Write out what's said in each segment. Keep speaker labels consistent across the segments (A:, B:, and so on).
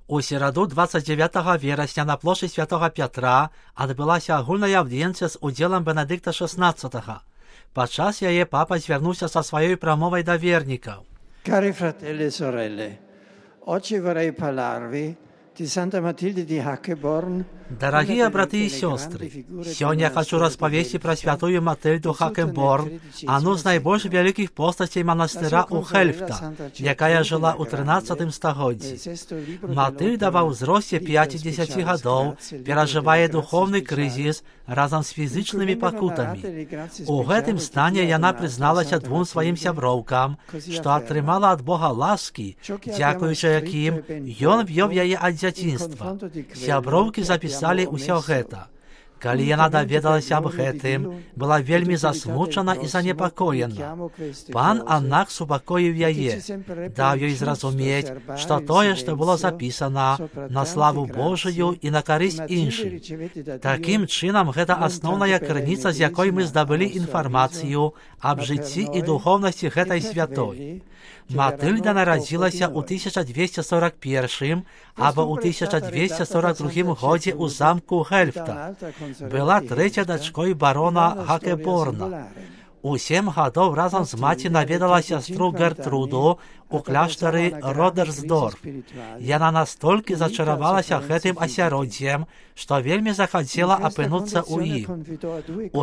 A: У сераду 29 верасня на плошчы Святого Пятра адбылася агульная аўдыенцыя з удзелам Бенедыкта XVI. Падчас яе папа звярнуўся са сваёй прамовай да вернікаў.
B: Cari fratelli e sorelle, oggi vorrei parlarvi di Santa Matilde di Hackeborn.
A: Дорогие браты и сестры, сегодня я хочу распавесці пра святую Матыльду Хакеборн, одну з найбольш вялікіх постацей манастыра у Хельфта, якая жыла ў 13 стагоддзі. Матыльда ва ўзросце 50 гадоў перажывае духовны крызіс разам з фізычнымі пакутамі. У гэтым стане яна прызналася двум сваім сяброўкам, што атрымала ад Бога ласкі, дзякуючы якім ён вёў яе ад дзяцінства. Сяброўкі запісалі ўсё гэта. Калі яна даведалася аб гэтым, была вельмі засмучана і занепакоена. Пан аднак супакоіў яе, даў ёй зразумець, што тое, што было запісана, на славу Божую і на карысць іншым. Такім чынам, гэта асноўная крыніца, з якой мы здабылі інфармацыю аб жыцці і духоўнасці гэтай святой. Матыльда нарадзілася ў 1241 або ў 1242 годзе ў замку Хельфта. Была трэцяй дачкой барона Хакеборна. У 7 гадоў разам з маці наведала сястру Гертруду у кляштары Родерсдорф. Яна настолькі зачаравалася гэтым асяроддзем, што вельмі захацела апынуцца ў ім. У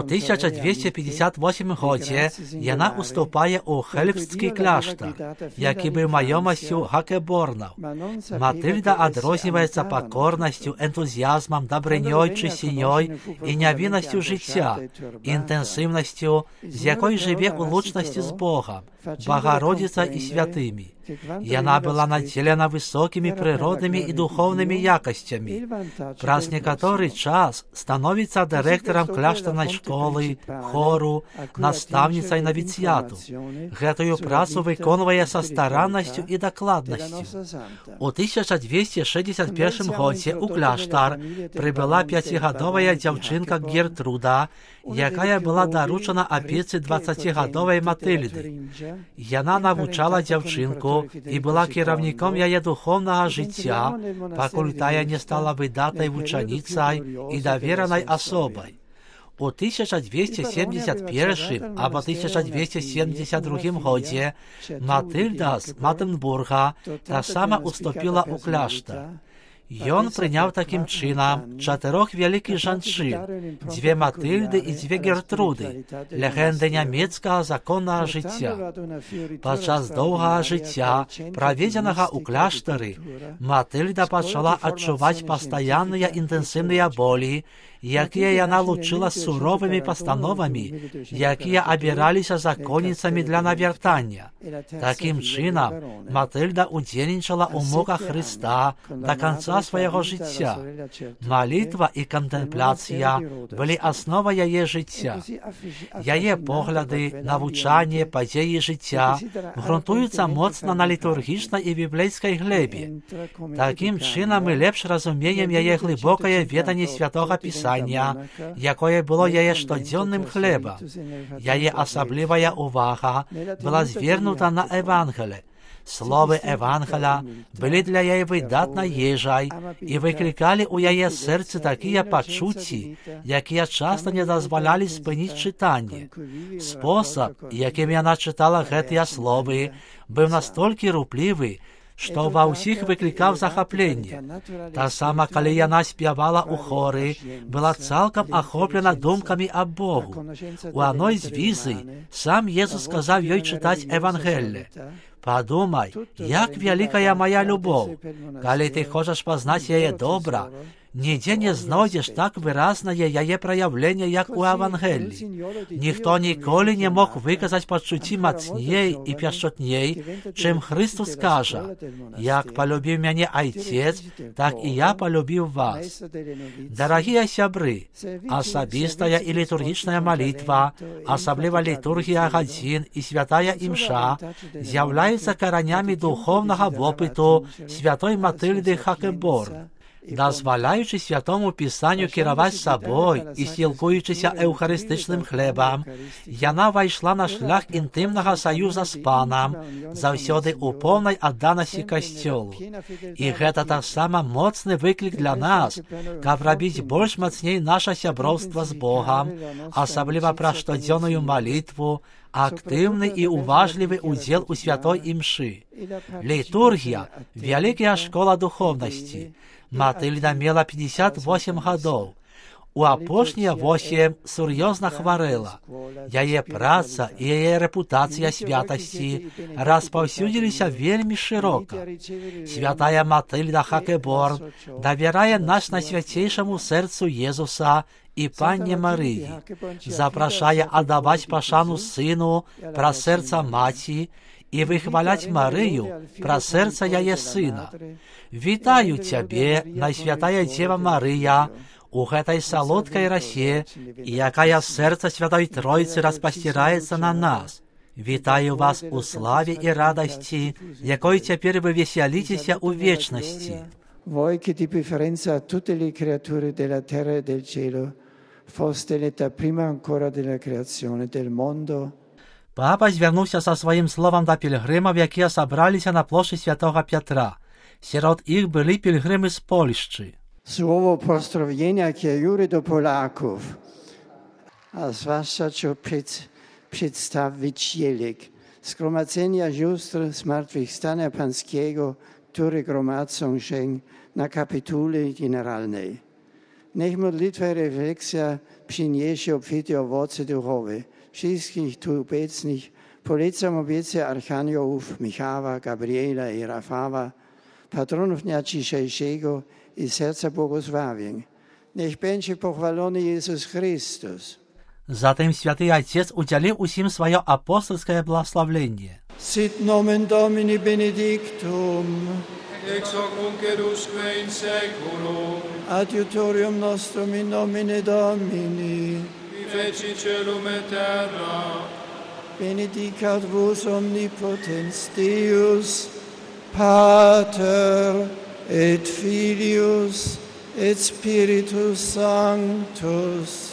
A: 1258 годзе яна уступае ў Хельфсцкі кляштар, які быў маёмасцю Хакеборнаў. Матыльда адрозніваецца пакорнасцю, энтузіязмам, дабрынёй, чысцінёй і нявіннасцю жыцця, інтэнсіўнасцю, з якой жыве ў лучнасці з Богам, Багародзіца і святымі. Яна была надзелена высокімі прыроднымі і духоўнымі якасцямі. Праз некаторы час становіцца дырэктарам кляштарнай школы, хору, настаўніцай навіцыяту. Гэтую працу выконвае са стараннасцю і дакладнасцю. У 1261 годзе ў кляштар прыбыла 5-гадовая дзяўчынка Гертруда, якая была даручана апецы 20-гадовай Матыльды. Яна навучала дзяўчынку і была кіраўніком яе духоўнага жыцця, пакуль тая не стала выдатнай вучаніцай і даверанай асобай. У 1271 або 1272 годзе Матыльда з Матенбурга таксама уступіла ў кляштар. Ён прыняў такім чынам 4 вялікіх жанчын, 2 Матыльды і 2 Гертруды, легенды нямецкага законнага жыцця. Падчас доўгага жыцця, праведзенага ў кляштары, Матыльда пачала адчуваць пастаянныя інтэнсіўныя болі, якія яна лучыла з суровымі пастановамі, якія абіраліся законніцамі для навяртання. Такім чынам, Матыльда удзельнічала ў муках Хрыста да канца свайго жыцця. Малітва і кантэмпляцыя былі асновай яе жыцця. Яе погляды, навучанне, падзеі жыцця грунтуюцца моцна на літургічнай і біблейскай глебе. Такім чынам мы лепш разумеем яе глыбокае веданне святога Пісання, якое было яе штодзённым хлебам. Яе асаблівая ўвага была звернута на Евангелие. Словы Евангеля былі для яе выдатнай ежай і выклікалі ў яе сэрцы такія пачуцці, якія часта не дазвалялі спыніць чытанне. Спосаб, якім яна чытала гэтыя словы, быў настолькі руплівы, што ва ўсіх выклікаў захапленне. Таксама, калі яна спявала ў хоры, была цалкам ахоплена думкамі аб Богу. У адной з візы сам Езус сказаў ёй чытаць Евангелле. Падумай, як вялікая мая любоў. Калі ты хочаш пазнаць яе добра, нідзе не знойдзеш так выразнае яе праяўленне, як у Евангеллі. Ніхто ніколі не мог выказаць пачуцці мацней і пяшчотней, чым Хрыстус кажа: «Як палюбіў мяне Айцец, так і я палюбіў вас». Дарагія сябры, асабістая і літургічная малітва, асабліва літургія гадзін і святая імша, з'яўляюцца каранямі духоўнага вопыту святой Матыльды Хакеборн. дозволяючи Святому Писанню керувати собою і спілкуючися евхаристичним хлебом, яна вийшла на шлях інтимного союзу з Паном, завсёды у повній відданості Костюлу. І це так само моцний виклик для нас, як робити більш міцней наше сябровство з Богом, особливо про щоденну молитву, активний і уважливий уділ у святой імші. Літургія – велика школа духовності. Матильда мела 58 годов. У апошнія 8 серйозно хворела. Її праця і її репутація святості розповсюдилися вельми широко. Святая Матильда Хакеборн довіряє нас на святейшому серцю Єзуса і Панні Марії, запрошає отдавати пошану Сину про серце Маті і вихвалять Марію про серце її Сина. Вітаю Тебе, Найсвятая Дева Марія, у этой солодкой росе, якая в сердце Святой Троицы распостирается на нас. Вітаю вас у славі і радості, якою тепер ви веселитеся у вечності.
B: Voi che di preferenza a tutte le creature della terra e del cielo, foste l'età prima ancora della creazione del mondo.
A: Папа звернувся со своїм словом до пілгримів, які собралися на площі Святого Петра. Серед їх були пілгрими з Польщі.
B: Słowo pozdrowienia kieruję do Polaków, a zwłaszcza do przedstawicieli Zgromadzenia Sióstr Zmartwychwstania Pańskiego, które gromadzą się na kapitule generalnej. Niech modlitwa i refleksja przyniesie obfite owoce duchowe. Wszystkich tu obecnych polecam obiecę archaniołów Michała, Gabriela i Rafała, patronów dnia dzisiejszego i serca błogosławień. Niech będzie pochwalony Jezus Chrystus.
A: Затем Святий Отець уділив усім своє апостольське благословення.
B: Sit nomen Domini benedictum,
C: ex hoc nunc et usque in saeculum,
B: adiutorium nostrum in nomine Domini,
C: qui feci celum et terra,
B: benedicat vos omnipotens Deus, Pater et Filius et Spiritus Sanctus.